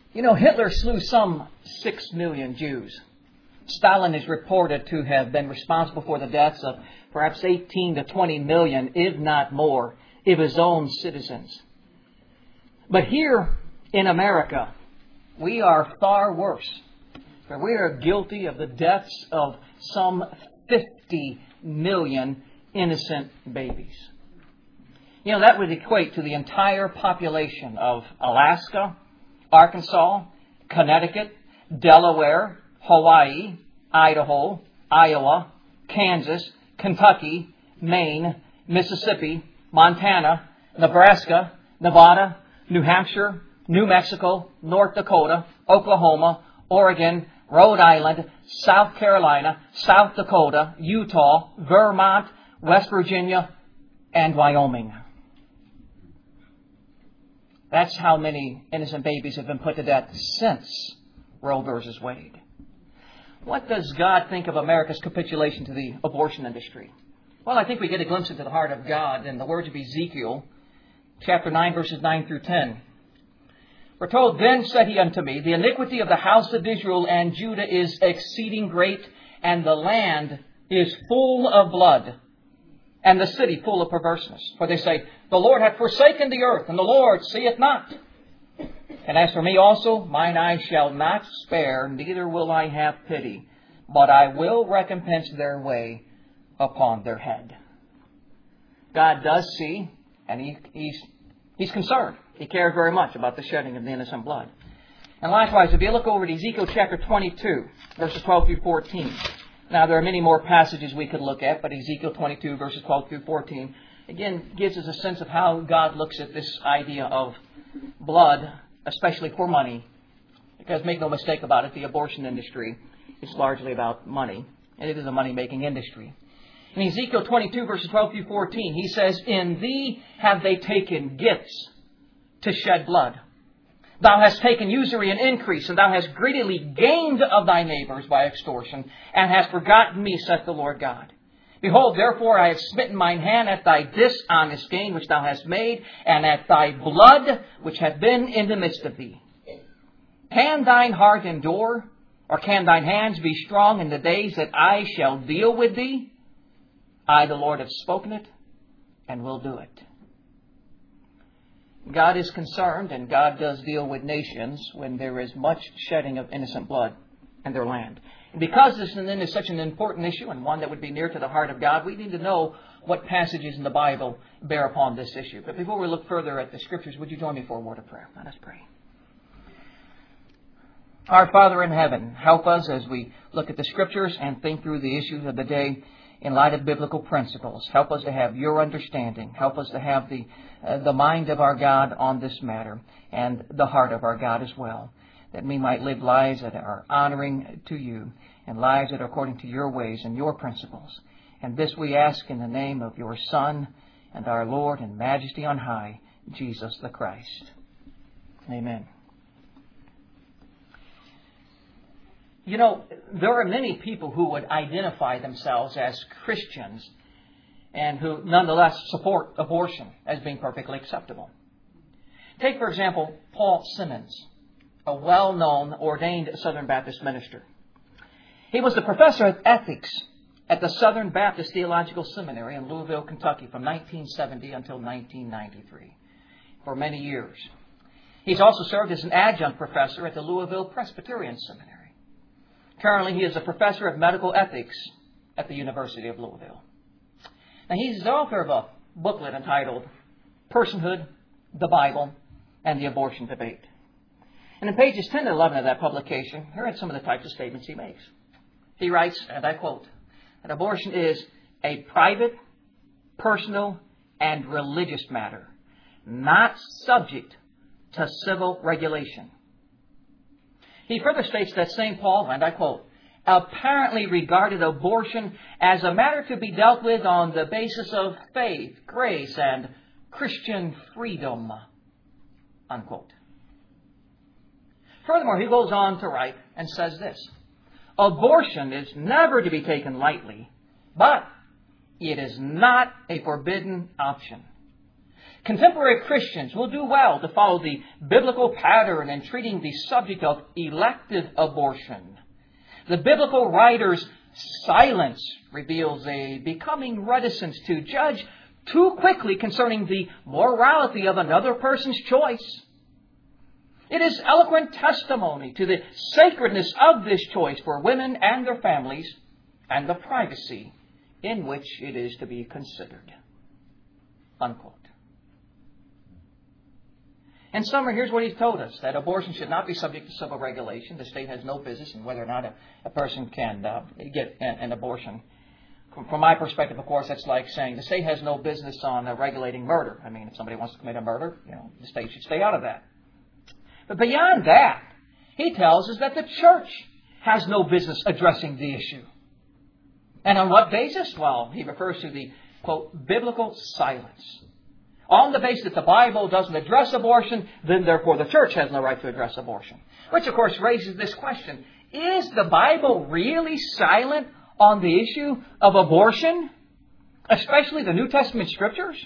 You know, Hitler slew some 6 million Jews. Stalin is reported to have been responsible for the deaths of perhaps 18 to 20 million, if not more, of his own citizens. But here in America, we are far worse. For we are guilty of the deaths of some 50 million innocent babies. You know, that would equate to the entire population of Alaska, Arkansas, Connecticut, Delaware, Hawaii, Idaho, Iowa, Kansas, Kentucky, Maine, Mississippi, Montana, Nebraska, Nevada, New Hampshire, New Mexico, North Dakota, Oklahoma, Oregon, Rhode Island, South Carolina, South Dakota, Utah, Vermont, West Virginia, and Wyoming. That's how many innocent babies have been put to death since Roe versus Wade. What does God think of America's capitulation to the abortion industry? Well, I think we get a glimpse into the heart of God in the words of Ezekiel, chapter 9, verses 9 through 10. We're told, "Then said he unto me, The iniquity of the house of Israel and Judah is exceeding great, and the land is full of blood, and the city full of perverseness. For they say, The Lord hath forsaken the earth, and the Lord seeth not. And as for me also, mine eyes shall not spare, neither will I have pity, but I will recompense their way upon their head." God does see, and He's concerned. He cares very much about the shedding of the innocent blood. And likewise, if you look over at Ezekiel chapter 22, verses 12 through 14. Now, there are many more passages we could look at, but Ezekiel 22, verses 12 through 14, again, gives us a sense of how God looks at this idea of blood, especially for money. Because make no mistake about it, the abortion industry is largely about money. And it is a money-making industry. In Ezekiel 22, verses 12 through 14, he says, "In thee have they taken gifts to shed blood. Thou hast taken usury and increase, and thou hast greedily gained of thy neighbors by extortion, and hast forgotten me, saith the Lord God. Behold, therefore I have smitten mine hand at thy dishonest gain which thou hast made, and at thy blood which hath been in the midst of thee. Can thine heart endure, or can thine hands be strong in the days that I shall deal with thee? I, the Lord, have spoken it, and will do it." God is concerned, and God does deal with nations when there is much shedding of innocent blood in their land. And because this is such an important issue and one that would be near to the heart of God, we need to know what passages in the Bible bear upon this issue. But before we look further at the Scriptures, would you join me for a word of prayer? Let us pray. Our Father in heaven, help us as we look at the Scriptures and think through the issues of the day in light of biblical principles. Help us to have your understanding. Help us to have the mind of our God on this matter and the heart of our God as well, that we might live lives that are honoring to you and lives that are according to your ways and your principles. And this we ask in the name of your Son and our Lord and Majesty on high, Jesus the Christ. Amen. You know, there are many people who would identify themselves as Christians and who nonetheless support abortion as being perfectly acceptable. Take, for example, Paul Simmons, a well-known ordained Southern Baptist minister. He was the professor of ethics at the Southern Baptist Theological Seminary in Louisville, Kentucky from 1970 until 1993, for many years. He's also served as an adjunct professor at the Louisville Presbyterian Seminary. Currently, he is a professor of medical ethics at the University of Louisville. Now, he's the author of a booklet entitled Personhood, the Bible, and the Abortion Debate. And in pages 10 and 11 of that publication, here are some of the types of statements he makes. He writes, and I quote, that abortion is a private, personal, and religious matter, not subject to civil regulation. He further states that St. Paul, and I quote, apparently regarded abortion as a matter to be dealt with on the basis of faith, grace, and Christian freedom, unquote. Furthermore, he goes on to write and says this: abortion is never to be taken lightly, but it is not a forbidden option. Contemporary Christians will do well to follow the biblical pattern in treating the subject of elective abortion. The biblical writer's silence reveals a becoming reticence to judge too quickly concerning the morality of another person's choice. It is eloquent testimony to the sacredness of this choice for women and their families and the privacy in which it is to be considered. Unquote. In summary, here's what he's told us, that abortion should not be subject to civil regulation. The state has no business in whether or not a person can get an abortion. From my perspective, of course, that's like saying the state has no business on regulating murder. I mean, if somebody wants to commit a murder, the state should stay out of that. But beyond that, he tells us that the church has no business addressing the issue. And on what basis? Well, he refers to the, quote, biblical silence. On the basis that the Bible doesn't address abortion, then therefore the church has no right to address abortion. Which, of course, raises this question. Is the Bible really silent on the issue of abortion? Especially the New Testament Scriptures?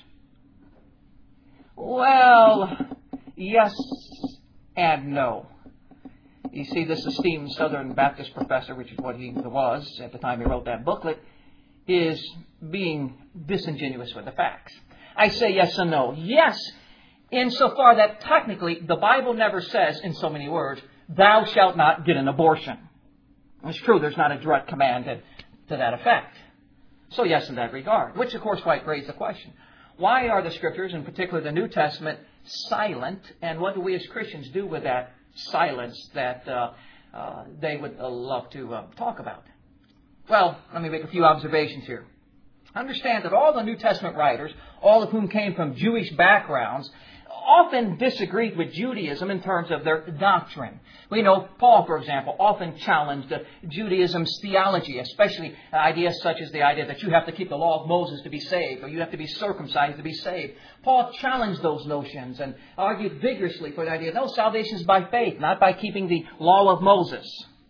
Well, yes and no. You see, this esteemed Southern Baptist professor, which is what he was at the time he wrote that booklet, is being disingenuous with the facts. I say yes and no. Yes, insofar that technically the Bible never says, in so many words, thou shalt not get an abortion. It's true, there's not a direct command to that effect. So yes, in that regard. Which, of course, quite raises the question. Why are the Scriptures, in particular the New Testament, silent? And what do we as Christians do with that silence that they would love to talk about? Well, let me make a few observations here. Understand that all the New Testament writers, all of whom came from Jewish backgrounds, often disagreed with Judaism in terms of their doctrine. We know Paul, for example, often challenged Judaism's theology, especially ideas such as the idea that you have to keep the law of Moses to be saved, or you have to be circumcised to be saved. Paul challenged those notions and argued vigorously for the idea, no, salvation is by faith, not by keeping the law of Moses.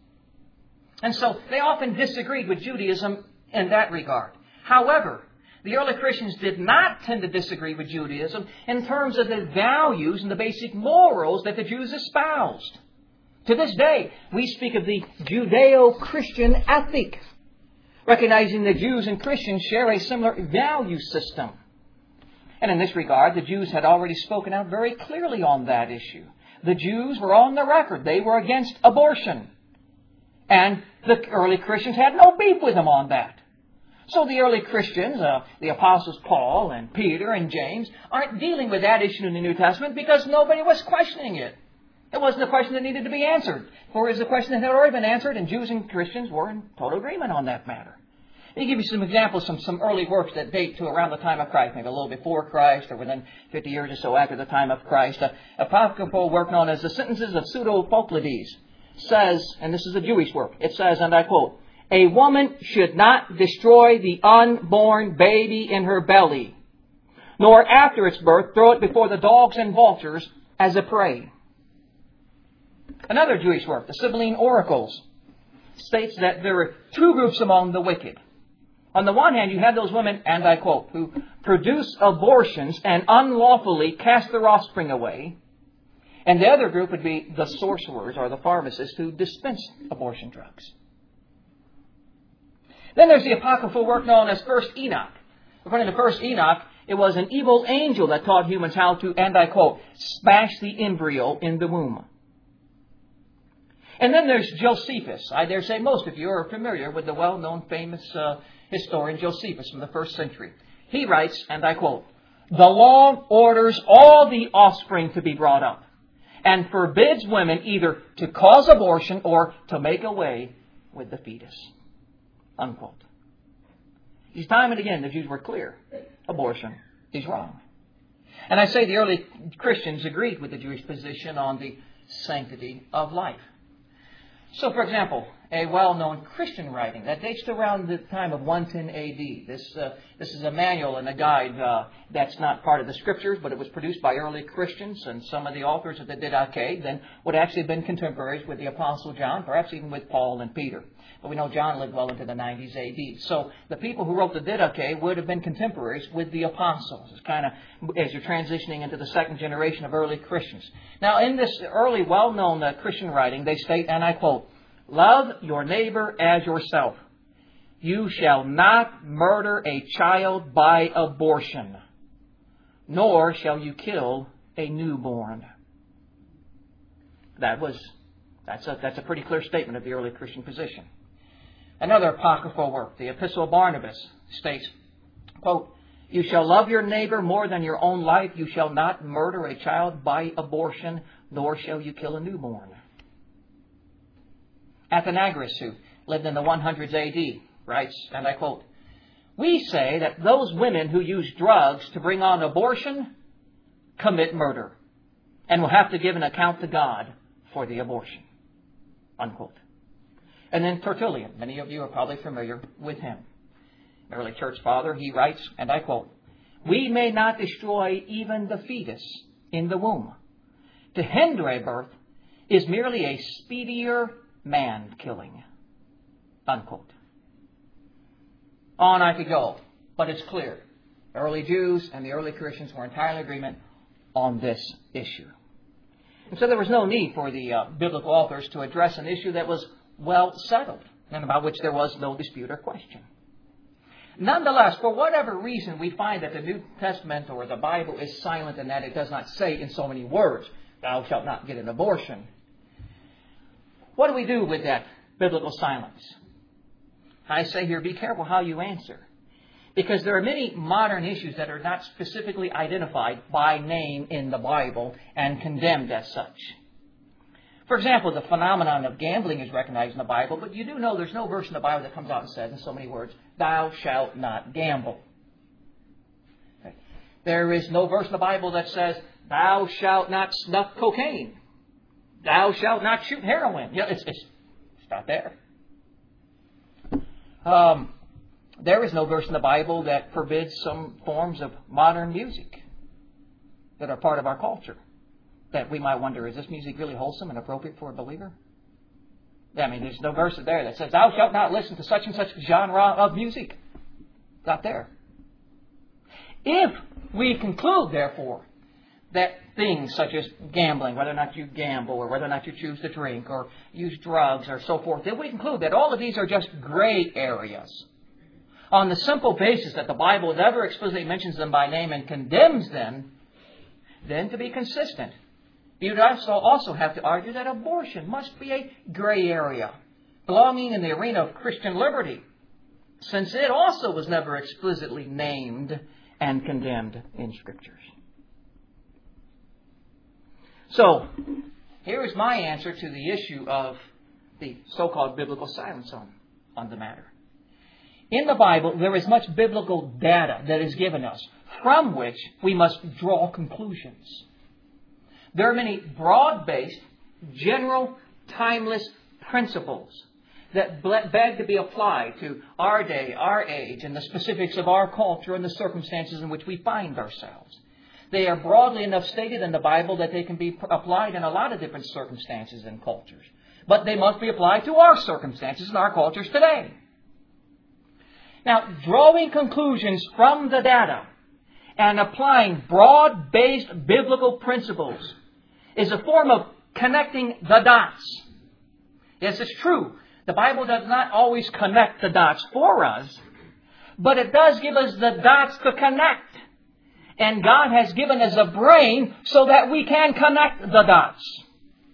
And so they often disagreed with Judaism in that regard. However, the early Christians did not tend to disagree with Judaism in terms of the values and the basic morals that the Jews espoused. To this day, we speak of the Judeo-Christian ethic, recognizing that Jews and Christians share a similar value system. And in this regard, the Jews had already spoken out very clearly on that issue. The Jews were on the record. They were against abortion. And the early Christians had no beef with them on that. So the early Christians, the apostles Paul and Peter and James, aren't dealing with that issue in the New Testament because nobody was questioning it. It wasn't a question that needed to be answered. For it was a question that had already been answered, and Jews and Christians were in total agreement on that matter. Let me give you some examples from some early works that date to around the time of Christ, maybe a little before Christ or within 50 years or so after the time of Christ. A apocryphal work known as the Sentences of Pseudo-Phoklades says, and this is a Jewish work, it says, and I quote, a woman should not destroy the unborn baby in her belly, nor after its birth throw it before the dogs and vultures as a prey. Another Jewish work, the Sibylline Oracles, states that there are two groups among the wicked. On the one hand, you have those women, and I quote, who produce abortions and unlawfully cast their offspring away. And the other group would be the sorcerers or the pharmacists who dispense abortion drugs. Then there's the apocryphal work known as First Enoch. According to First Enoch, it was an evil angel that taught humans how to, and I quote, smash the embryo in the womb. And then there's Josephus. I dare say most of you are familiar with the well-known famous historian Josephus from the first century. He writes, and I quote, the law orders all the offspring to be brought up and forbids women either to cause abortion or to make away with the fetus. Unquote. Each time and again, the Jews were clear. Abortion is wrong. And I say the early Christians agreed with the Jewish position on the sanctity of life. So, for example, a well-known Christian writing that dates to around the time of 110 A.D. This is a manual and a guide that's not part of the Scriptures, but it was produced by early Christians, and some of the authors of the Didache then would actually have been contemporaries with the Apostle John, perhaps even with Paul and Peter. But we know John lived well into the 90s A.D. So the people who wrote the Didache would have been contemporaries with the apostles. It's kind of as you're transitioning into the second generation of early Christians. Now, in this early, well-known Christian writing, they state, and I quote, "Love your neighbor as yourself. You shall not murder a child by abortion, nor shall you kill a newborn." That's a pretty clear statement of the early Christian position. Another apocryphal work, the Epistle of Barnabas, states, quote, "You shall love your neighbor more than your own life. You shall not murder a child by abortion, nor shall you kill a newborn." Athenagoras, who lived in the 100s A.D., writes, and I quote, "We say that those women who use drugs to bring on abortion commit murder and will have to give an account to God for the abortion." Unquote. And then Tertullian, many of you are probably familiar with him. An early church father, he writes, and I quote, "We may not destroy even the fetus in the womb. To hinder a birth is merely a speedier man-killing." Unquote. On I could go, but it's clear. The early Jews and the early Christians were entirely in agreement on this issue. And so there was no need for the biblical authors to address an issue that was well settled and about which there was no dispute or question. Nonetheless, for whatever reason, we find that the New Testament or the Bible is silent in that it does not say in so many words, "Thou shalt not get an abortion." What do we do with that biblical silence? I say here, be careful how you answer. Because there are many modern issues that are not specifically identified by name in the Bible and condemned as such. For example, the phenomenon of gambling is recognized in the Bible, but you do know there's no verse in the Bible that comes out and says in so many words, "Thou shalt not gamble." Okay. There is no verse in the Bible that says, "Thou shalt not snuff cocaine. Thou shalt not shoot heroin." It's not there. There is no verse in the Bible that forbids some forms of modern music that are part of our culture. That we might wonder, is this music really wholesome and appropriate for a believer? I mean, there's no verse there that says, "Thou shalt not listen to such and such genre of music." It's not there. If we conclude, therefore, that things such as gambling, whether or not you gamble or whether or not you choose to drink or use drugs or so forth, if we conclude that all of these are just gray areas, on the simple basis that the Bible never explicitly mentions them by name and condemns them, then to be consistent, you'd also have to argue that abortion must be a gray area, belonging in the arena of Christian liberty, since it also was never explicitly named and condemned in Scriptures. So, here is my answer to the issue of the so-called biblical silence on the matter. In the Bible, there is much biblical data that is given us, from which we must draw conclusions. There are many broad-based, general, timeless principles that beg to be applied to our day, our age, and the specifics of our culture and the circumstances in which we find ourselves. They are broadly enough stated in the Bible that they can be applied in a lot of different circumstances and cultures. But they must be applied to our circumstances and our cultures today. Now, drawing conclusions from the data and applying broad-based biblical principles is a form of connecting the dots. Yes, it's true. The Bible does not always connect the dots for us, but it does give us the dots to connect. And God has given us a brain so that we can connect the dots.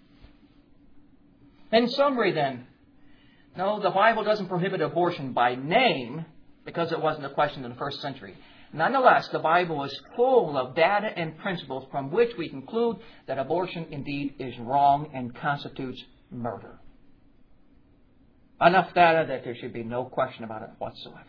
In summary then, no, the Bible doesn't prohibit abortion by name because it wasn't a question in the first century. Nonetheless, the Bible is full of data and principles from which we conclude that abortion indeed is wrong and constitutes murder. Enough data that there should be no question about it whatsoever.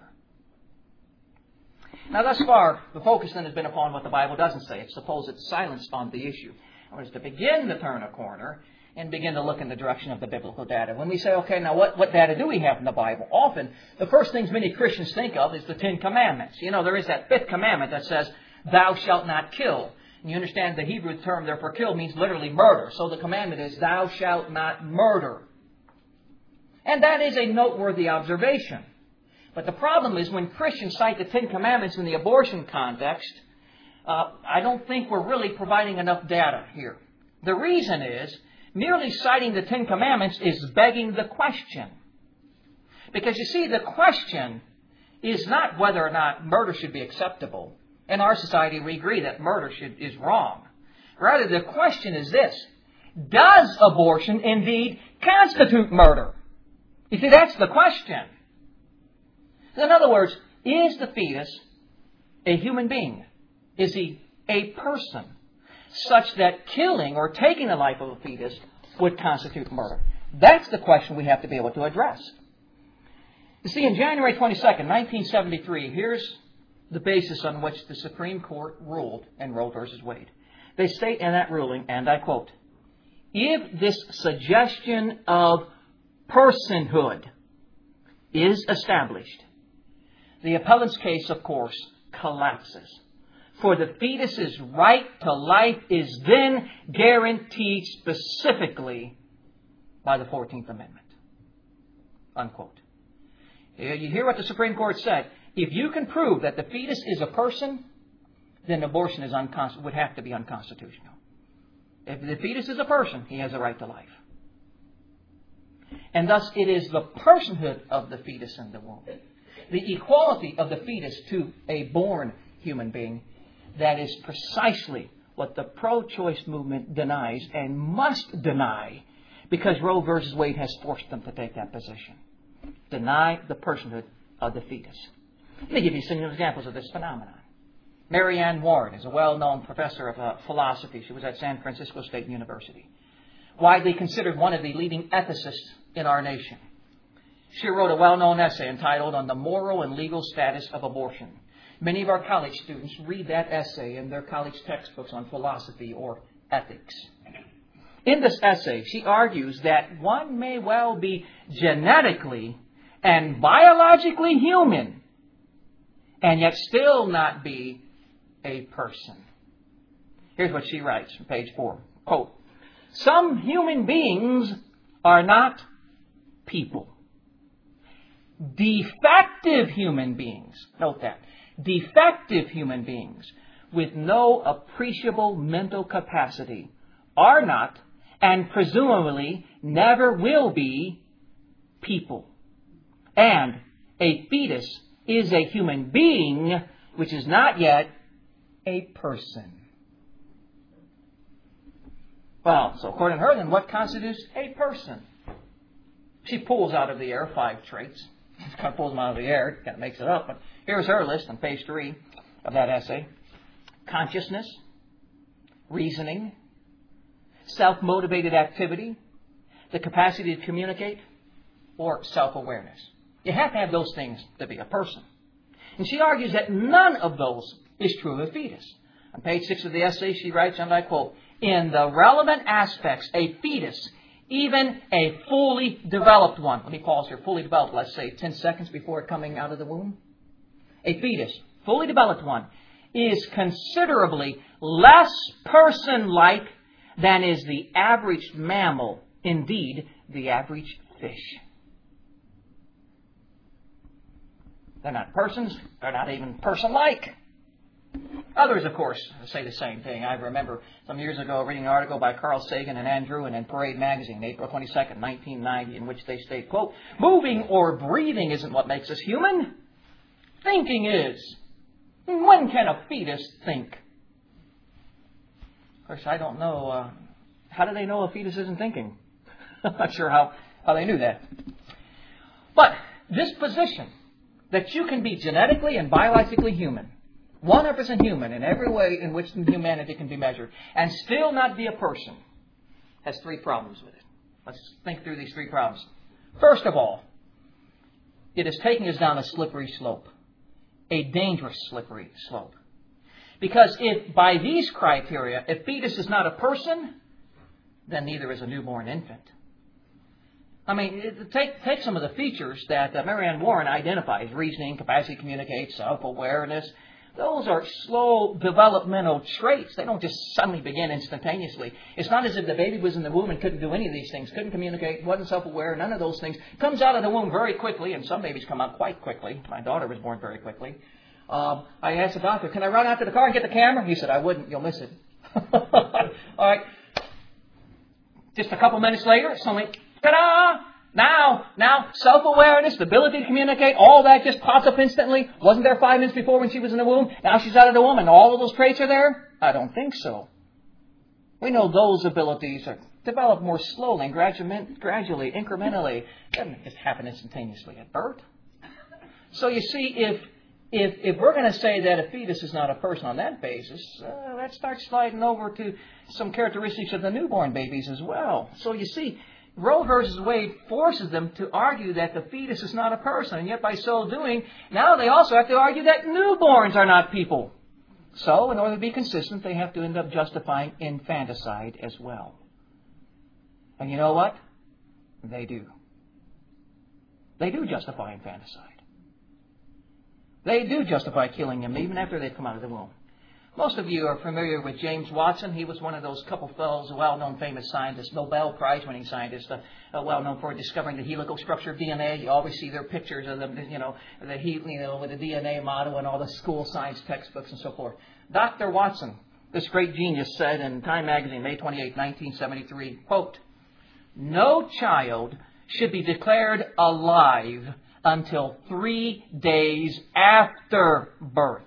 Now, thus far, the focus then has been upon what the Bible doesn't say. It's supposed it's silence on the issue. or is to begin to turn a corner and begin to look in the direction of the biblical data. When we say, okay, now what data do we have in the Bible? Often, the first things many Christians think of is the Ten Commandments. You know, there is that fifth commandment that says, thou shalt not kill. And you understand the Hebrew term there for kill means literally murder. So the commandment is, thou shalt not murder. And that is a noteworthy observation. But the problem is when Christians cite the Ten Commandments in the abortion context, I don't think we're really providing enough data here. The reason is, merely citing the Ten Commandments is begging the question. Because you see, the question is not whether or not murder should be acceptable. In our society, we agree that murder is wrong. Rather, the question is this: does abortion indeed constitute murder? You see, that's the question. In other words, is the fetus a human being? Is he a person? Such that killing or taking the life of a fetus would constitute murder. That's the question we have to be able to address. You see, in January 22nd, 1973, here's the basis on which the Supreme Court ruled in Roe v. Wade. They state in that ruling, and I quote, if this suggestion of personhood is established, the appellant's case, of course, collapses. For the fetus's right to life is then guaranteed specifically by the 14th Amendment. Unquote. You hear what the Supreme Court said. If you can prove that the fetus is a person, then abortion would have to be unconstitutional. If the fetus is a person, he has a right to life. And thus it is the personhood of the fetus in the womb, the equality of the fetus to a born human being, that is precisely what the pro-choice movement denies and must deny, because Roe v. Wade has forced them to take that position. Deny the personhood of the fetus. Let me give you some examples of this phenomenon. Mary Ann Ward is a well-known professor of philosophy. She was at San Francisco State University. Widely considered one of the leading ethicists in our nation. She wrote a well-known essay entitled On the Moral and Legal Status of Abortion. Many of our college students read that essay in their college textbooks on philosophy or ethics. In this essay, she argues that one may well be genetically and biologically human and yet still not be a person. Here's what she writes on page 4. Quote, some human beings are not people. Defective human beings, note that, defective human beings with no appreciable mental capacity are not, and presumably never will be, people. And a fetus is a human being which is not yet a person. Well, so according to her, then what constitutes a person? She pulls out of the air 5 traits. She kind of pulls them out of the air, kind of makes it up. But here's her list on page 3 of that essay. Consciousness, reasoning, self-motivated activity, the capacity to communicate, or self-awareness. You have to have those things to be a person. And she argues that none of those is true of a fetus. On page 6 of the essay, she writes, and I quote, in the relevant aspects, a fetus, even a fully developed one. Let me pause here. Fully developed, let's say 10 seconds before coming out of the womb. A fetus, fully developed one, is considerably less person-like than is the average mammal, indeed, the average fish. They're not persons. They're not even person-like. Others, of course, say the same thing. I remember some years ago reading an article by Carl Sagan and Andrew in Parade magazine, April 22nd, 1990, in which they state, quote, moving or breathing isn't what makes us human. Thinking is. When can a fetus think? Of course, I don't know. How do they know a fetus isn't thinking? I'm not sure how they knew that. But this position that you can be genetically and biologically human, 100% human in every way in which humanity can be measured, and still not be a person, has 3 problems with it. Let's think through these 3 problems. First of all, it is taking us down a slippery slope, a dangerous slippery slope. Because if by these criteria, if fetus is not a person, then neither is a newborn infant. I mean, take some of the features that Marianne Warren identifies: reasoning, capacity to communicate, self-awareness. Those are slow developmental traits. They don't just suddenly begin instantaneously. It's not as if the baby was in the womb and couldn't do any of these things, couldn't communicate, wasn't self-aware, none of those things. Comes out of the womb very quickly, and some babies come out quite quickly. My daughter was born very quickly. I asked the doctor, "Can I run out to the car and get the camera?" He said, "I wouldn't. You'll miss it." All right. Just a couple minutes later, suddenly, ta-da! Now, self-awareness, the ability to communicate, all that just pops up instantly. Wasn't there 5 minutes before when she was in the womb? Now she's out of the womb and all of those traits are there? I don't think so. We know those abilities are developed more slowly and gradually, incrementally. It doesn't just happen instantaneously at birth. So you see, if we're going to say that a fetus is not a person on that basis, let's start sliding over to some characteristics of the newborn babies as well. So you see, Roe versus Wade forces them to argue that the fetus is not a person, and yet by so doing, now they also have to argue that newborns are not people. So, in order to be consistent, they have to end up justifying infanticide as well. And you know what? They do. They do justify infanticide. They do justify killing them even after they've come out of the womb. Most of you are familiar with James Watson. He was one of those couple fellows, a well-known famous scientist, Nobel Prize-winning scientist, well-known for discovering the helical structure of DNA. You always see their pictures of them, with the DNA model and all the school science textbooks and so forth. Dr. Watson, this great genius, said in Time magazine, May 28, 1973, quote, "No child should be declared alive until 3 days after birth.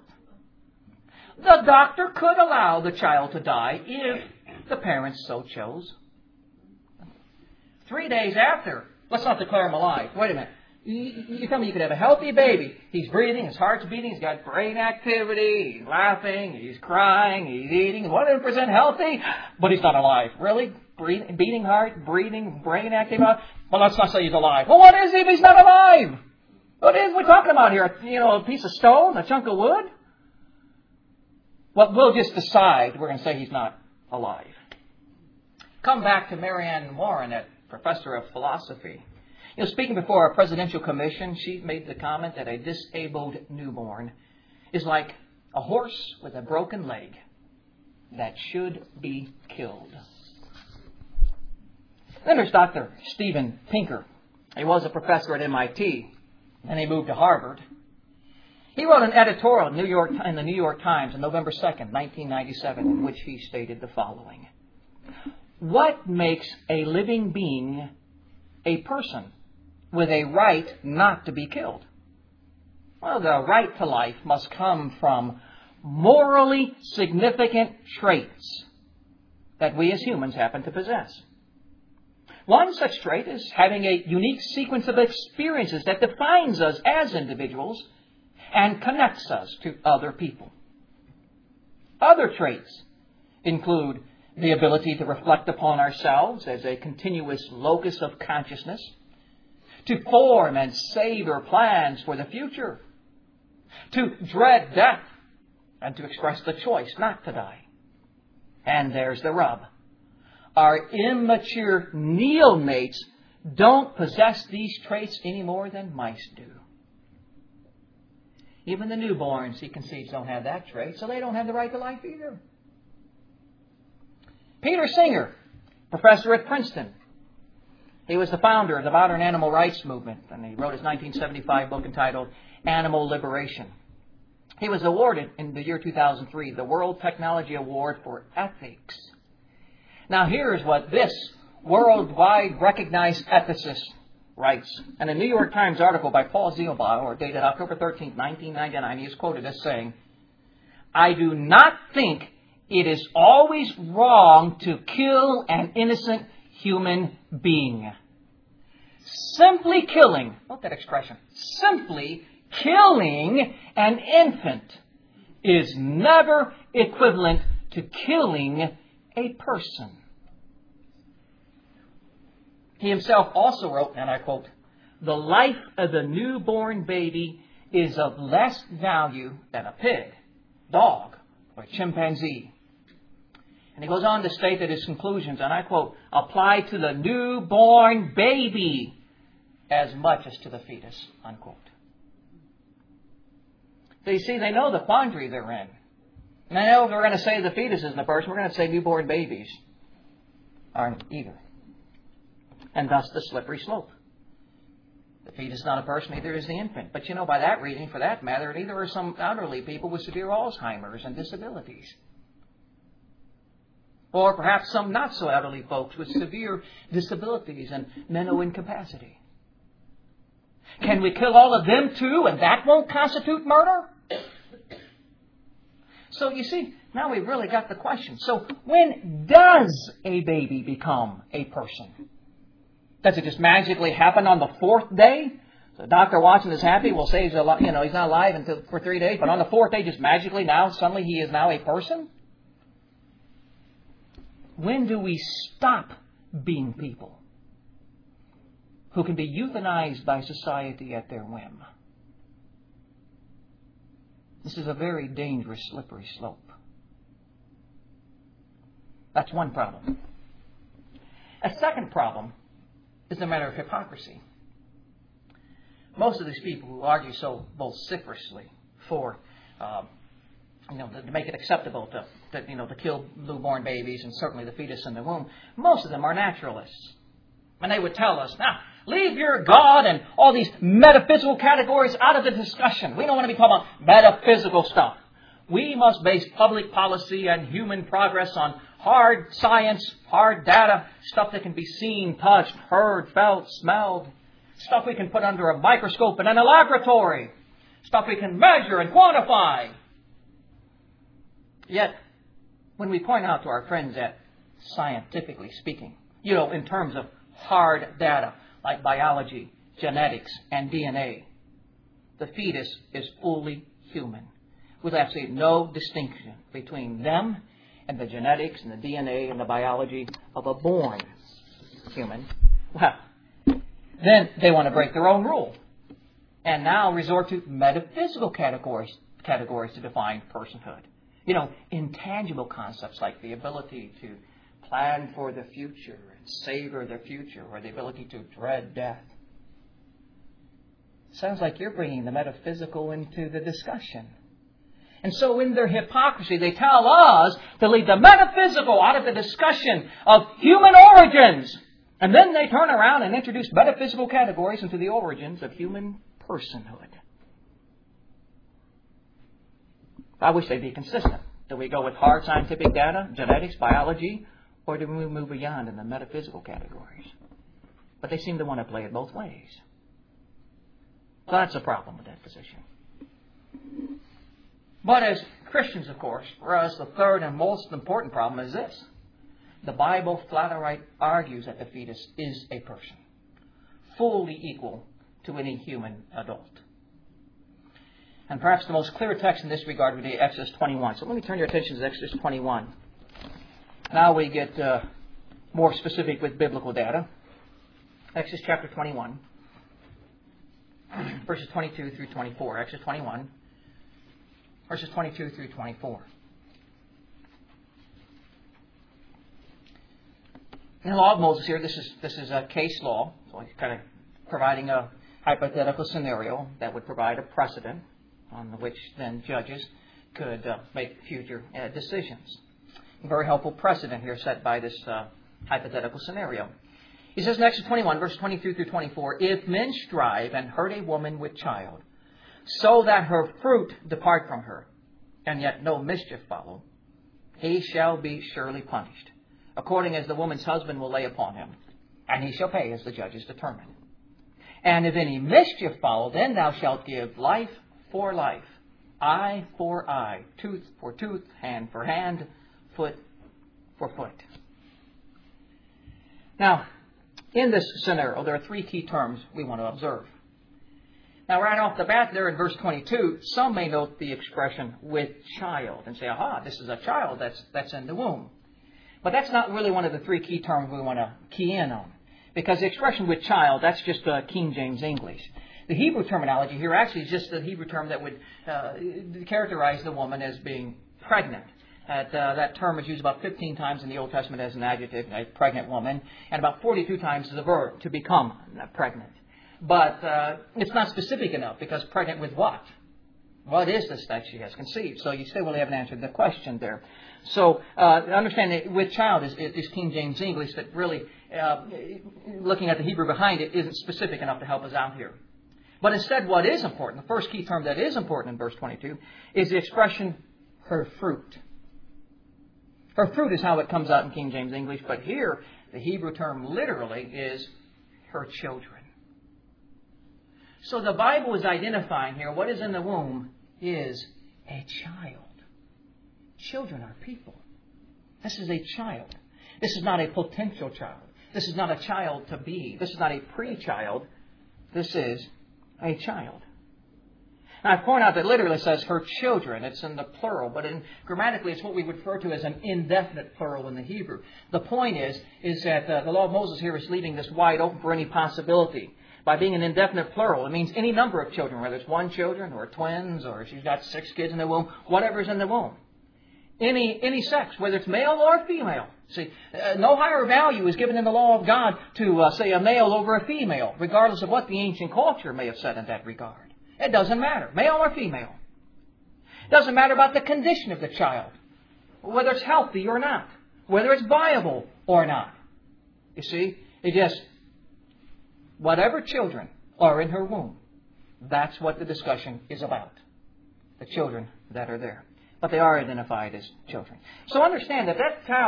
The doctor could allow the child to die if the parents so chose." 3 days after. Let's not declare him alive. Wait a minute. You tell me you could have a healthy baby. He's breathing, his heart's beating, he's got brain activity, he's laughing, he's crying, he's eating, 100% healthy, but he's not alive. Really? Beating heart, breathing, brain activity? Well, let's not say he's alive. Well, what is he if he's not alive? What is we talking about here? A piece of stone? A chunk of wood? Well, we'll just decide we're going to say he's not alive. Come back to Marianne Warren, that professor of philosophy. Speaking before a presidential commission, she made the comment that a disabled newborn is like a horse with a broken leg that should be killed. Then there's Dr. Steven Pinker. He was a professor at MIT, and he moved to Harvard. He wrote an editorial in the New York Times on November 2nd, 1997, in which he stated the following: "What makes a living being a person with a right not to be killed? Well, the right to life must come from morally significant traits that we as humans happen to possess. One such trait is having a unique sequence of experiences that defines us as individuals and connects us to other people. Other traits include the ability to reflect upon ourselves as a continuous locus of consciousness, to form and savor plans for the future, to dread death, and to express the choice not to die. And there's the rub. Our immature neonates don't possess these traits any more than mice do. Even the newborns, he conceives, don't have that trait, so they don't have the right to life either." Peter Singer, professor at Princeton. He was the founder of the modern animal rights movement, and he wrote his 1975 book entitled Animal Liberation. He was awarded in the year 2003 the World Technology Award for Ethics. Now here's what this worldwide recognized ethicist writes. In a New York Times article by Paul Zielbauer, dated October 13, 1999, he is quoted as saying, "I do not think it is always wrong to kill an innocent human being. Simply killing," note that expression, simply killing an infant is never equivalent to killing a person. He himself also wrote, and I quote, "The life of a newborn baby is of less value than a pig, dog, or a chimpanzee. And he goes on to state that his conclusions, and I quote, apply to the newborn baby as much as to the fetus, unquote. So you see, they know the quandary they're in. And I know if we're going to say the fetus isn't a person, we're going to say newborn babies aren't either. And thus the slippery slope. The fetus is not a person, neither is the infant. But you know, by that reasoning, for that matter, neither are some elderly people with severe Alzheimer's and disabilities. Or perhaps some not so elderly folks with severe disabilities and mental incapacity. Can we kill all of them too, and that won't constitute murder? So you see, now we've really got the question. So when does a baby become a person? Does it just magically happen on the fourth day? So Dr. Watson is happy. We'll say he's not alive for 3 days, but on the fourth day, just magically suddenly he is now a person? When do we stop being people who can be euthanized by society at their whim? This is a very dangerous, slippery slope. That's one problem. A second problem is the matter of hypocrisy. Most of these people who argue so vociferously for, to make it acceptable to kill newborn babies and certainly the fetus in the womb, most of them are naturalists. And they would tell us, now, leave your God and all these metaphysical categories out of the discussion. We don't want to be talking about metaphysical stuff. We must base public policy and human progress on hard science, hard data, stuff that can be seen, touched, heard, felt, smelled, stuff we can put under a microscope and in a laboratory, stuff we can measure and quantify. Yet, when we point out to our friends that, scientifically speaking, in terms of hard data like biology, genetics, and DNA, the fetus is fully human, with absolutely no distinction between them and the genetics and the DNA and the biology of a born human. Well, then they want to break their own rule and now resort to metaphysical categories to define personhood. Intangible concepts like the ability to plan for the future and savor the future, or the ability to dread death. Sounds like you're bringing the metaphysical into the discussion. And so in their hypocrisy, they tell us to leave the metaphysical out of the discussion of human origins. And then they turn around and introduce metaphysical categories into the origins of human personhood. I wish they'd be consistent. Do we go with hard scientific data, genetics, biology, or do we move beyond in the metaphysical categories? But they seem to want to play it both ways. So that's a problem with that position. But as Christians, of course, for us, the third and most important problem is this. The Bible flat out argues that the fetus is a person, fully equal to any human adult. And perhaps the most clear text in this regard would be Exodus 21. So let me turn your attention to Exodus 21. Now we get more specific with biblical data. Exodus chapter 21, verses 22 through 24. Exodus 21, verses 22 through 24. In the law of Moses here, this is a case law. So he's kind of providing a hypothetical scenario that would provide a precedent on which then judges could make future decisions. A very helpful precedent here set by this hypothetical scenario. He says in Exodus 21, verse 22 through 24, if men strive and hurt a woman with child, so that her fruit depart from her, and yet no mischief follow, he shall be surely punished, according as the woman's husband will lay upon him, and he shall pay as the judges determine. And if any mischief follow, then thou shalt give life for life, eye for eye, tooth for tooth, hand for hand, foot for foot. Now, in this scenario, there are three key terms we want to observe. Now, right off the bat there in verse 22, some may note the expression with child and say, aha, this is a child that's in the womb. But that's not really one of the three key terms we want to key in on. Because the expression with child, that's just King James English. The Hebrew terminology here actually is just the Hebrew term that would characterize the woman as being pregnant. That term is used about 15 times in the Old Testament as an adjective, a pregnant woman, and about 42 times as a verb, to become pregnant. But it's not specific enough, because pregnant with what? What is this that she has conceived? So you still really haven't answered the question there. So understand that with child is King James English, that really, looking at the Hebrew behind it, isn't specific enough to help us out here. But instead, what is important, the first key term that is important in verse 22, is the expression, her fruit. Her fruit is how it comes out in King James English, but here, the Hebrew term literally is her children. So the Bible is identifying here what is in the womb is a child. Children are people. This is a child. This is not a potential child. This is not a child to be. This is not a pre-child. This is a child. Now, I point out that literally says her children. It's in the plural, but grammatically it's what we refer to as an indefinite plural in the Hebrew. The point is that the law of Moses here is leaving this wide open for any possibility. By being an indefinite plural, it means any number of children, whether it's one children or twins, or if she's got 6 kids in the womb, whatever's in the womb. Any sex, whether it's male or female. See, no higher value is given in the law of God to, say, a male over a female, regardless of what the ancient culture may have said in that regard. It doesn't matter, male or female. It doesn't matter about the condition of the child, whether it's healthy or not, whether it's viable or not. You see, it just, whatever children are in her womb, that's what the discussion is about. The children that are there. But they are identified as children. So understand that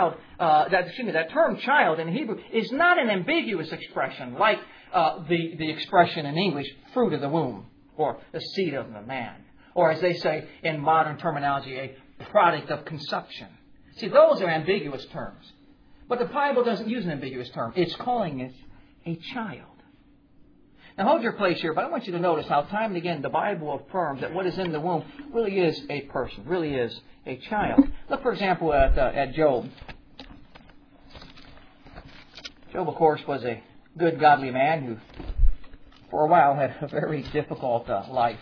that term child in Hebrew is not an ambiguous expression like the expression in English, fruit of the womb, or the seed of the man, or as they say in modern terminology, a product of conception. See, those are ambiguous terms. But the Bible doesn't use an ambiguous term. It's calling it a child. Now hold your place here, but I want you to notice how time and again the Bible affirms that what is in the womb really is a person, really is a child. Look, for example, at Job. Job, of course, was a good, godly man who, for a while, had a very difficult life.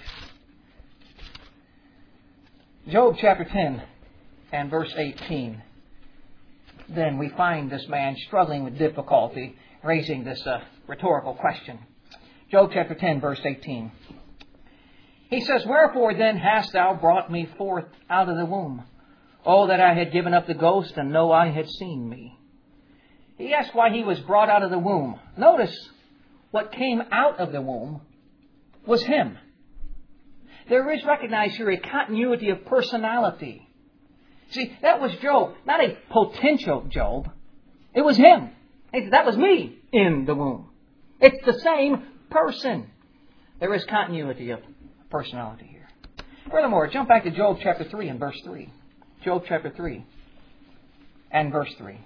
Job chapter 10 and verse 18. Then we find this man struggling with difficulty, raising this rhetorical question. Job chapter 10, verse 18. He says, "Wherefore then hast thou brought me forth out of the womb? Oh, that I had given up the ghost, and no eye had seen me." He asked why he was brought out of the womb. Notice, what came out of the womb was him. There is recognized here a continuity of personality. See, that was Job, not a potential Job. It was him. That was me in the womb. It's the same person. There is continuity of personality here. Furthermore, jump back to Job chapter 3 and verse 3. Job chapter 3 and verse 3.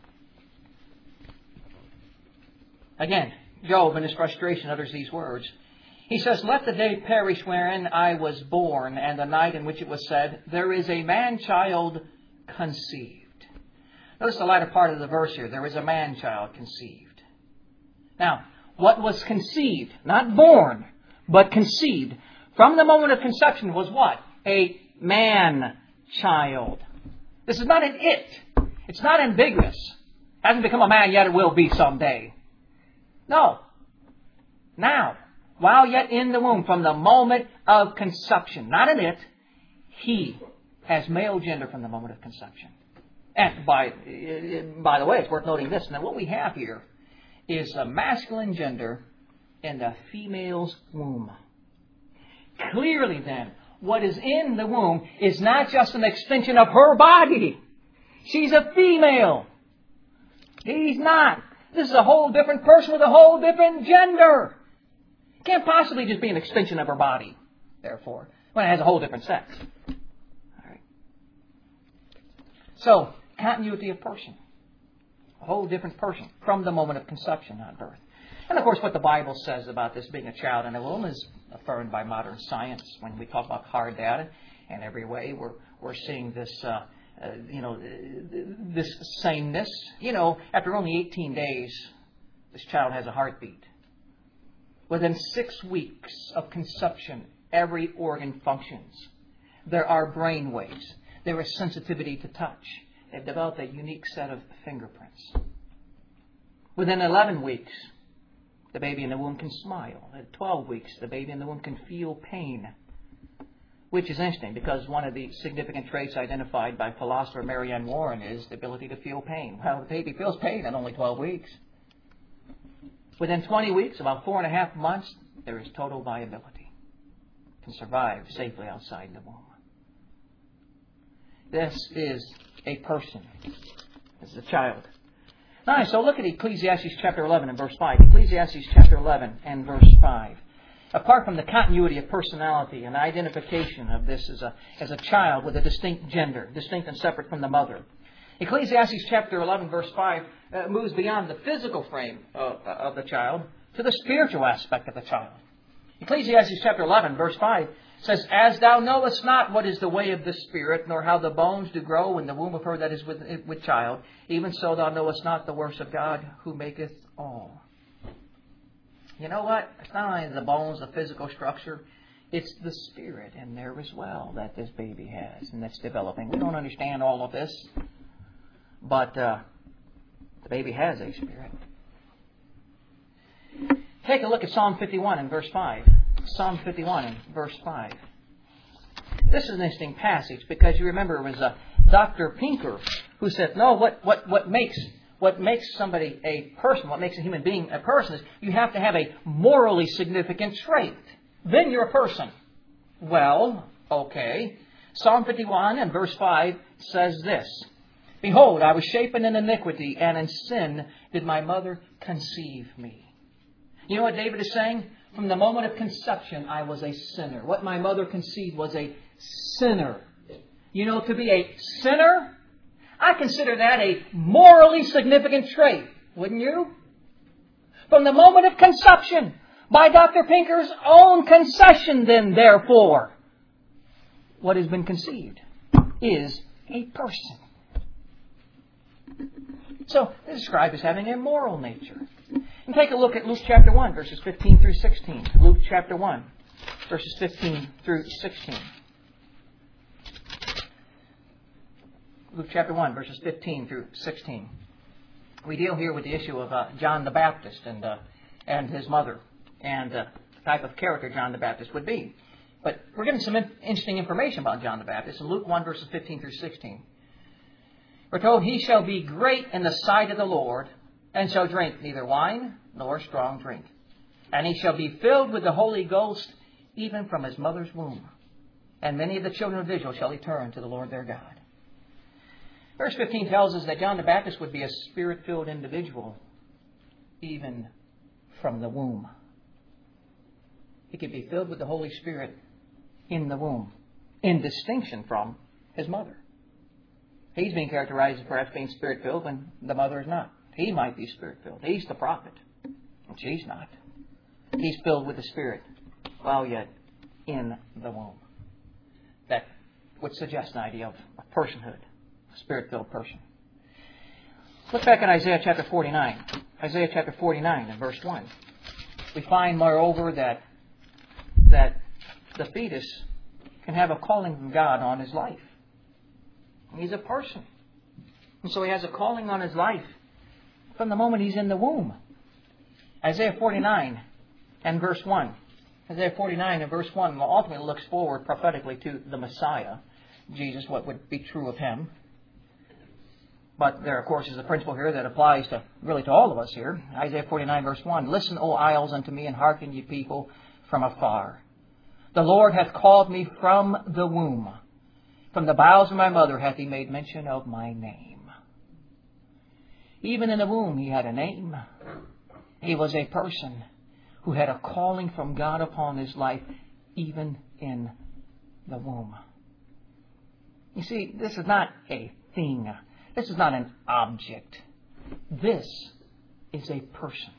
Again, Job in his frustration utters these words. He says, "Let the day perish wherein I was born, and the night in which it was said, there is a man-child conceived." Notice the latter part of the verse here. There is a man-child conceived. Now, what was conceived, not born, but conceived, from the moment of conception was what? A man-child. This is not an it. It's not ambiguous. Hasn't become a man yet, it will be someday. No. Now, while yet in the womb, from the moment of conception, not an it, he has male gender from the moment of conception. And by the way, it's worth noting this. Now, what we have here is a masculine gender in the female's womb. Clearly then, what is in the womb is not just an extension of her body. She's a female. He's not. This is a whole different person with a whole different gender. Can't possibly just be an extension of her body, therefore, when it has a whole different sex. All right. So, continuity of person. A whole different person from the moment of conception, not birth. And of course, what the Bible says about this being a child in a womb is affirmed by modern science. When we talk about hard data, in every way, we're seeing this, this sameness. After only 18 days, this child has a heartbeat. Within 6 weeks of conception, every organ functions. There are brain waves. There is sensitivity to touch. They've developed a unique set of fingerprints. Within 11 weeks, the baby in the womb can smile. At 12 weeks, the baby in the womb can feel pain. Which is interesting because one of the significant traits identified by philosopher Marianne Warren is the ability to feel pain. Well, the baby feels pain at only 12 weeks. Within 20 weeks, about 4.5 months, there is total viability. Can survive safely outside the womb. This is a person. This is a child. Now, so look at Ecclesiastes chapter 11 and verse 5. Ecclesiastes chapter 11 and verse 5. Apart from the continuity of personality and identification of this as a child with a distinct gender, distinct and separate from the mother, Ecclesiastes chapter 11 verse 5 moves beyond the physical frame of the child to the spiritual aspect of the child. Ecclesiastes chapter 11 verse 5 says, As thou knowest not what is the way of the Spirit, nor how the bones do grow in the womb of her that is with child, even so thou knowest not the works of God who maketh all. You know what? It's not only the bones, the physical structure, it's the spirit in there as well that this baby has and that's developing. We don't understand all of this, but the baby has a spirit. Take a look at Psalm 51 and verse 5. Psalm 51 and verse 5. This is an interesting passage because you remember it was Dr. Pinker who said, no, what makes somebody a person, what makes a human being a person is you have to have a morally significant trait. Then you're a person. Well, okay. Psalm 51 and verse 5 says this. Behold, I was shapen in iniquity, and in sin did my mother conceive me. You know what David is saying? From the moment of conception, I was a sinner. What my mother conceived was a sinner. You know, to be a sinner, I consider that a morally significant trait, wouldn't you? From the moment of conception, by Dr. Pinker's own concession, then, therefore, what has been conceived is a person. So, this is described as having a moral nature. And take a look at Luke chapter 1, verses 15 through 16. Luke chapter 1, verses 15 through 16. Luke chapter 1, verses 15 through 16. We deal here with the issue of John the Baptist and his mother and the type of character John the Baptist would be. But we're getting some interesting information about John the Baptist in Luke 1, verses 15 through 16. We're told, He shall be great in the sight of the Lord, and shall drink neither wine nor strong drink. And he shall be filled with the Holy Ghost even from his mother's womb. And many of the children of Israel shall he turn to the Lord their God. Verse 15 tells us that John the Baptist would be a Spirit-filled individual even from the womb. He could be filled with the Holy Spirit in the womb, in distinction from his mother. He's being characterized as perhaps being Spirit-filled when the mother is not. He might be Spirit-filled. He's the prophet. And she's not. He's filled with the Spirit while yet in the womb. That would suggest an idea of a personhood, a Spirit-filled person. Look back at Isaiah chapter 49. Isaiah chapter 49 and verse 1. We find, moreover, that the fetus can have a calling from God on his life. He's a person. And so he has a calling on his life from the moment he's in the womb. Isaiah 49 and verse 1. Isaiah 49 and verse 1 ultimately looks forward prophetically to the Messiah, Jesus, what would be true of him. But there, of course, is a principle here that applies to all of us here. Isaiah 49 verse 1. Listen, O isles, unto me, and hearken, ye people from afar. The Lord hath called me from the womb. From the bowels of my mother hath he made mention of my name. Even in the womb he had a name. He was a person who had a calling from God upon his life, even in the womb. You see, this is not a thing. This is not an object. This is a person.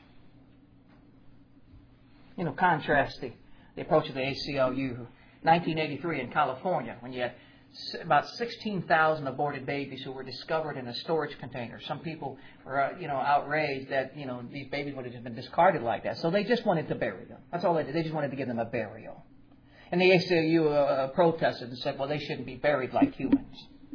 You know, contrast the approach of the ACLU. 1983 in California, when you had about 16,000 aborted babies who were discovered in a storage container. Some people were, outraged that, these babies would have just been discarded like that. So they just wanted to bury them. That's all they did. They just wanted to give them a burial. And the ACLU protested and said, well, they shouldn't be buried like humans.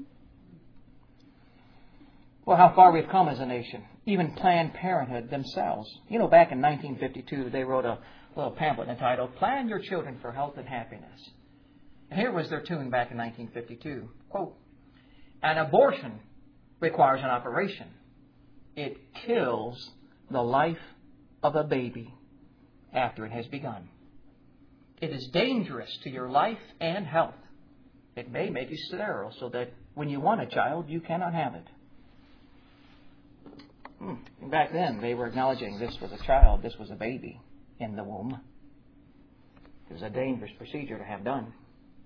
Well, how far we've come as a nation. Even Planned Parenthood themselves. You know, back in 1952, they wrote a little pamphlet entitled, Plan Your Children for Health and Happiness. And here was their tune back in 1952. Quote, an abortion requires an operation. It kills the life of a baby after it has begun. It is dangerous to your life and health. It may make you sterile so that when you want a child, you cannot have it. Back then, they were acknowledging this was a child, this was a baby in the womb. It was a dangerous procedure to have done.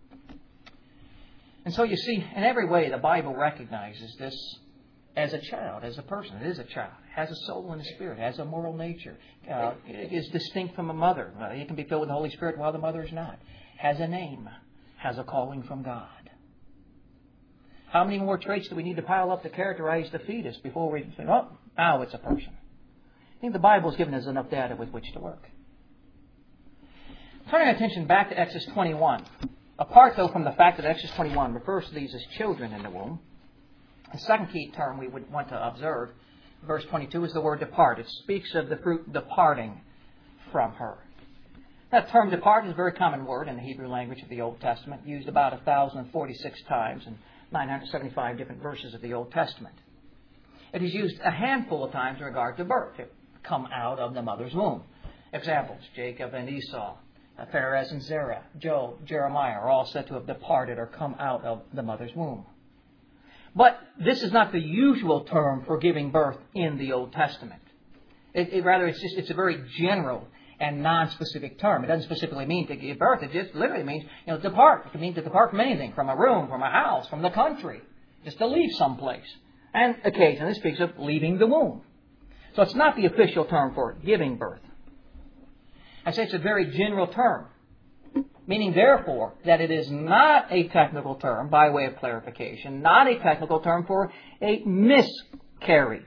And so you see, in every way, the Bible recognizes this as a child, as a person. It is a child. It has a soul and a spirit. It has a moral nature. It is distinct from a mother. It can be filled with the Holy Spirit while the mother is not. Has a name. Has a calling from God. How many more traits do we need to pile up to characterize the fetus before we say, oh, now it's a person? I think the Bible has given us enough data with which to work. Turning our attention back to Exodus 21. Apart, though, from the fact that Exodus 21 refers to these as children in the womb, the second key term we would want to observe, verse 22, is the word depart. It speaks of the fruit departing from her. That term depart is a very common word in the Hebrew language of the Old Testament, used about 1,046 times in 975 different verses of the Old Testament. It is used a handful of times in regard to birth, to come out of the mother's womb. Examples, Jacob and Esau, Perez and Zerah, Job, Jeremiah are all said to have departed or come out of the mother's womb. But this is not the usual term for giving birth in the Old Testament. Rather, it's a very general and non-specific term. It doesn't specifically mean to give birth. It just literally means, depart. It can mean to depart from anything, from a room, from a house, from the country, just to leave someplace. And occasionally it speaks of leaving the womb. So it's not the official term for giving birth. I say it's a very general term, meaning therefore that it is not a technical term, by way of clarification, not a technical term for a miscarriage.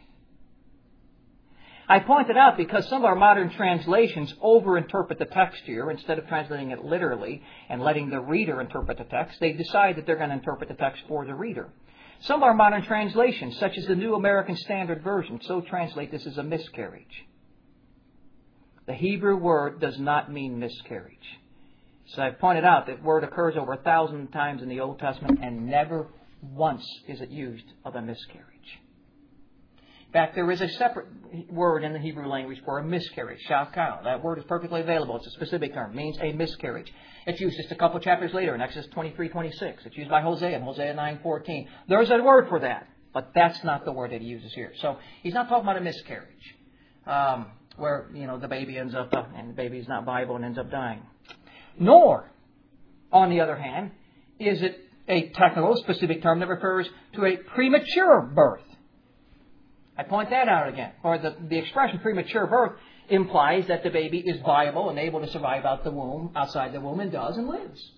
I point it out because some of our modern translations overinterpret the text here. Instead of translating it literally and letting the reader interpret the text, they decide that they're going to interpret the text for the reader. Some of our modern translations, such as the New American Standard Version, so translate this as a miscarriage. The Hebrew word does not mean miscarriage. So I've pointed out that word occurs over 1,000 times in the Old Testament and never once is it used of a miscarriage. In fact, there is a separate word in the Hebrew language for a miscarriage, shakal. That word is perfectly available. It's a specific term. It means a miscarriage. It's used just a couple of chapters later in Exodus 23:26. It's used by Hosea in Hosea 9:14. There's a word for that, but that's not the word that he uses here. So he's not talking about a miscarriage, where, the baby ends up, and the baby is not viable and ends up dying. Nor, on the other hand, is it a technical, specific term that refers to a premature birth. I point that out again. Or the expression premature birth implies that the baby is viable and able to survive outside the womb, and does and lives.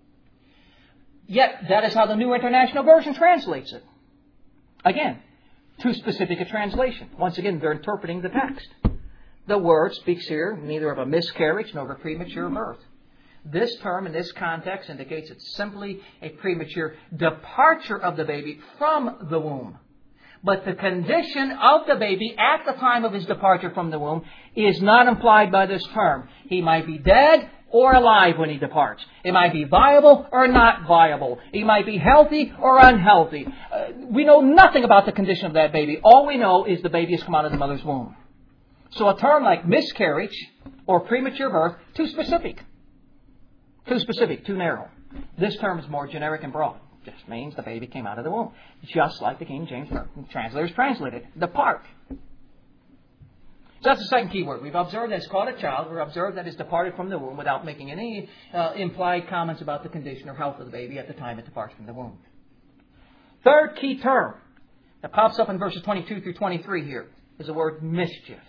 Yet, that is how the New International Version translates it. Again, too specific a translation. Once again, they're interpreting the text. The word speaks here neither of a miscarriage nor of a premature birth. This term in this context indicates it's simply a premature departure of the baby from the womb. But the condition of the baby at the time of his departure from the womb is not implied by this term. He might be dead or alive when he departs. It might be viable or not viable. He might be healthy or unhealthy. We know nothing about the condition of that baby. All we know is the baby has come out of the mother's womb. So a term like miscarriage or premature birth, too specific. Too specific, too narrow. This term is more generic and broad. Just means the baby came out of the womb. Just like the King James translators translated. Depart. So that's the second key word. We've observed that it's called a child. We've observed that it's departed from the womb without making any implied comments about the condition or health of the baby at the time it departs from the womb. Third key term that pops up in verses 22 through 23 here is the word mischief.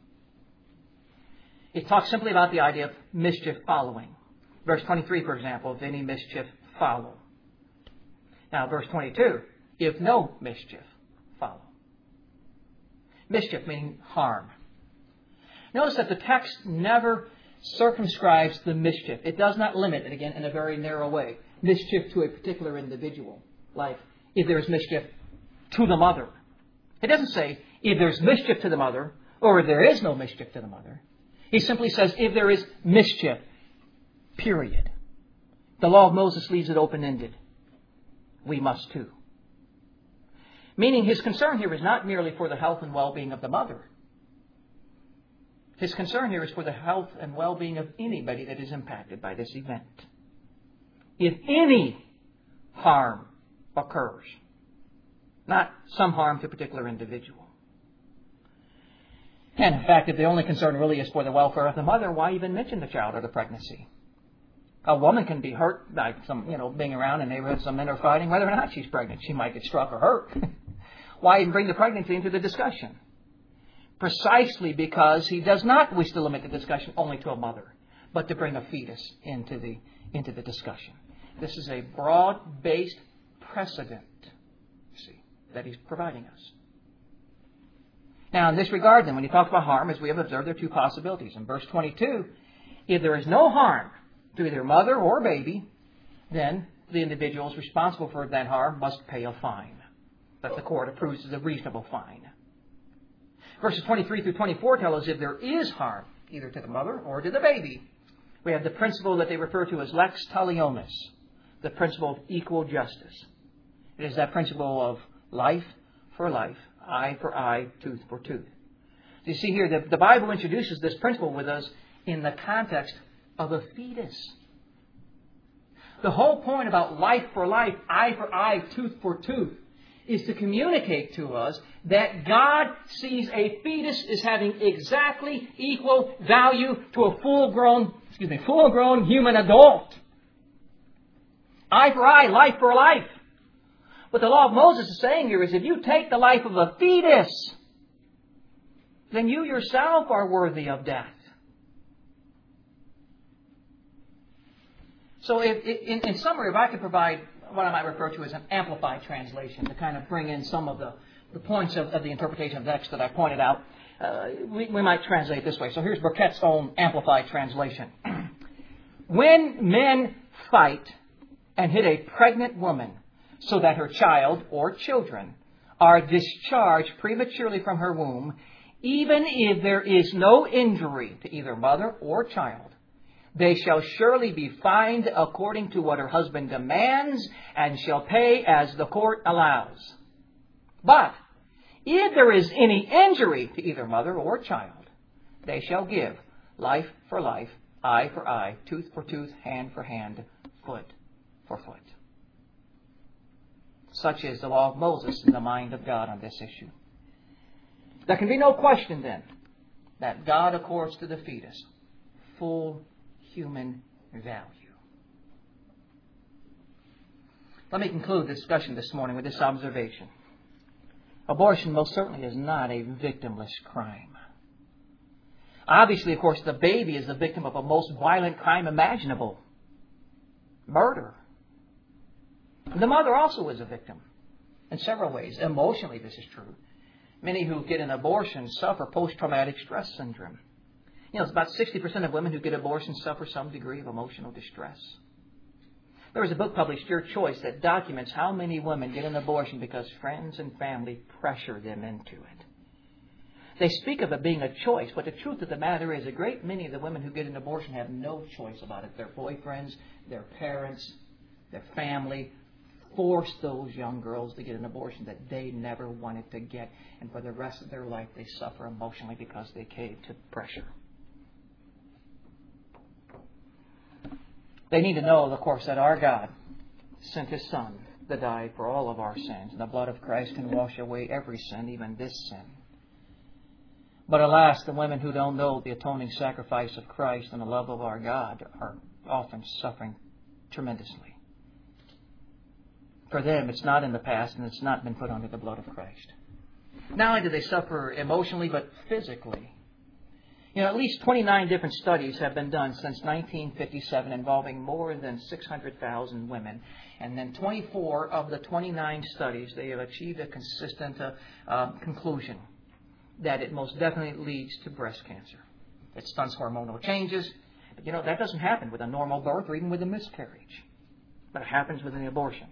It talks simply about the idea of mischief following. Verse 23, for example, if any mischief follow. Now, verse 22, if no mischief follow. Mischief meaning harm. Notice that the text never circumscribes the mischief. It does not limit it, again, in a very narrow way. Mischief to a particular individual. Like, if there is mischief to the mother, It doesn't say if there's mischief to the mother or if there is no mischief to the mother. He simply says if there is mischief, period. The law of Moses leaves it open-ended. We must too. Meaning his concern here is not merely for the health and well-being of the mother. His concern here is for the health and well-being of anybody that is impacted by this event. If any harm occurs, not some harm to a particular individual. And in fact, if the only concern really is for the welfare of the mother, why even mention the child or the pregnancy? A woman can be hurt by being around in a neighborhood, some men are fighting, whether or not she's pregnant. She might get struck or hurt. Why even bring the pregnancy into the discussion? Precisely because he does not wish to limit the discussion only to a mother, but to bring a fetus into the discussion. This is a broad-based precedent, that he's providing us. Now, in this regard, then, when he talks about harm, as we have observed, there are two possibilities. In verse 22, if there is no harm to either mother or baby, then the individuals responsible for that harm must pay a fine that the court approves as a reasonable fine. Verses 23 through 24 tell us if there is harm, either to the mother or to the baby, we have the principle that they refer to as lex talionis, the principle of equal justice. It is that principle of life for life, eye for eye, tooth for tooth. You see here, the Bible introduces this principle with us in the context of a fetus. The whole point about life for life, eye for eye, tooth for tooth, is to communicate to us that God sees a fetus as having exactly equal value to a full-grown human adult. Eye for eye, life for life. What the law of Moses is saying here is if you take the life of a fetus, then you yourself are worthy of death. So in summary, if I could provide what I might refer to as an amplified translation to kind of bring in some of the points of the interpretation of the text that I pointed out, we might translate it this way. So here's Burkett's own amplified translation. When men fight and hit a pregnant woman so that her child or children are discharged prematurely from her womb, even if there is no injury to either mother or child, they shall surely be fined according to what her husband demands and shall pay as the court allows. But if there is any injury to either mother or child, they shall give life for life, eye for eye, tooth for tooth, hand for hand, foot for foot. Such is the law of Moses in the mind of God on this issue. There can be no question then that God accords to the fetus full human value. Let me conclude the discussion this morning with this observation. Abortion most certainly is not a victimless crime. Obviously, of course, the baby is the victim of a most violent crime imaginable. Murder. The mother also is a victim in several ways. Emotionally, this is true. Many who get an abortion suffer post-traumatic stress syndrome. It's about 60% of women who get abortions suffer some degree of emotional distress. There was a book published, Your Choice, that documents how many women get an abortion because friends and family pressure them into it. They speak of it being a choice, but the truth of the matter is a great many of the women who get an abortion have no choice about it. Their boyfriends, their parents, their family force those young girls to get an abortion that they never wanted to get. And for the rest of their life, they suffer emotionally because they cave to pressure. They need to know, of course, that our God sent His Son to die for all of our sins. And the blood of Christ can wash away every sin, even this sin. But alas, the women who don't know the atoning sacrifice of Christ and the love of our God are often suffering tremendously. For them, it's not in the past and it's not been put under the blood of Christ. Not only do they suffer emotionally, but physically. At least 29 different studies have been done since 1957 involving more than 600,000 women. And then 24 of the 29 studies, they have achieved a consistent conclusion that it most definitely leads to breast cancer. It stunts hormonal changes. But that doesn't happen with a normal birth or even with a miscarriage. But it happens with an abortion.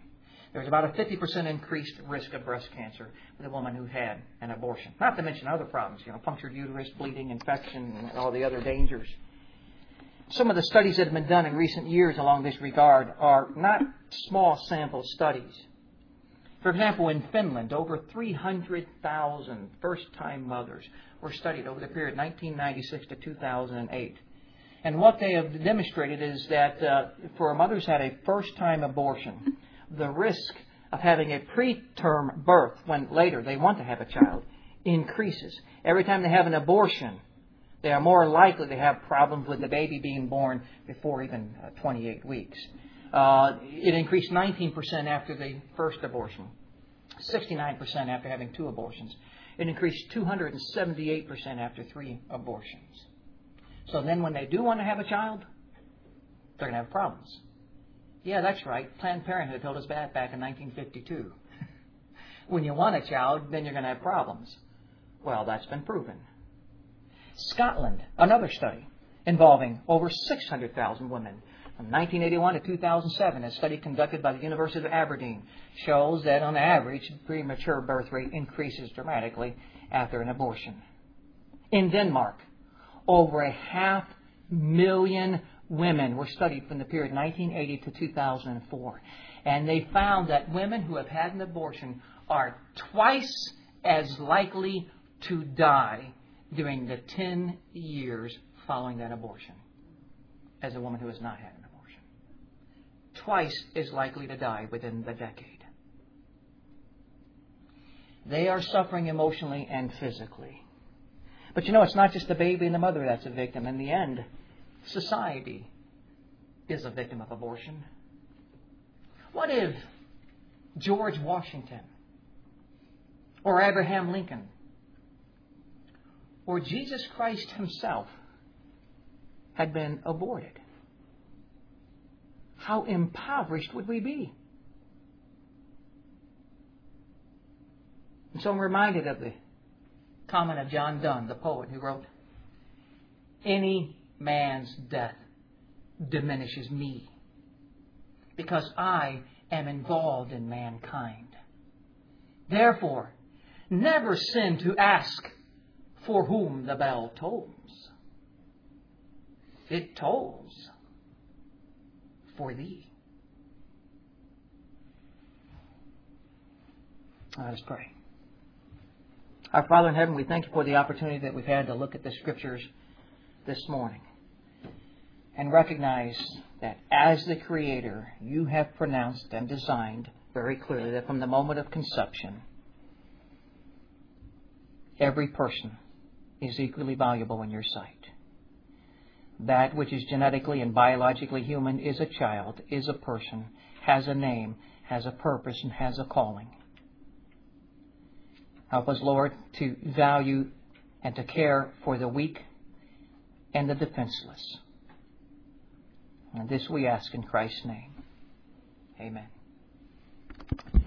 There's about a 50% increased risk of breast cancer with a woman who had an abortion. Not to mention other problems, punctured uterus, bleeding, infection, and all the other dangers. Some of the studies that have been done in recent years along this regard are not small sample studies. For example, in Finland, over 300,000 first-time mothers were studied over the period 1996 to 2008. And what they have demonstrated is that for mothers who had a first-time abortion, the risk of having a preterm birth when later they want to have a child increases. Every time they have an abortion, they are more likely to have problems with the baby being born before even 28 weeks. It increased 19% after the first abortion, 69% after having 2 abortions. It increased 278% after 3 abortions. So then when they do want to have a child, they're going to have problems. Yeah, that's right. Planned Parenthood told us that back in 1952. When you want a child, then you're going to have problems. Well, that's been proven. Scotland, another study involving over 600,000 women from 1981 to 2007, a study conducted by the University of Aberdeen, shows that on average, premature birth rate increases dramatically after an abortion. In Denmark, over 500,000 women were studied from the period 1980 to 2004. And they found that women who have had an abortion are twice as likely to die during the 10 years following that abortion as a woman who has not had an abortion. Twice as likely to die within the decade. They are suffering emotionally and physically. But it's not just the baby and the mother that's a victim. In the end, society is a victim of abortion. What if George Washington or Abraham Lincoln or Jesus Christ himself had been aborted? How impoverished would we be? And so I'm reminded of the comment of John Donne, the poet, who wrote, "Any man's death diminishes me because I am involved in mankind. Therefore, never sin to ask for whom the bell tolls. It tolls for thee." Let us pray. Our Father in heaven, we thank you for the opportunity that we've had to look at the Scriptures this morning and recognize that as the Creator, you have pronounced and designed very clearly that from the moment of conception, every person is equally valuable in your sight. That which is genetically and biologically human is a child, is a person, has a name, has a purpose, and has a calling. Help us, Lord, to value and to care for the weak and the defenseless. And this we ask in Christ's name. Amen.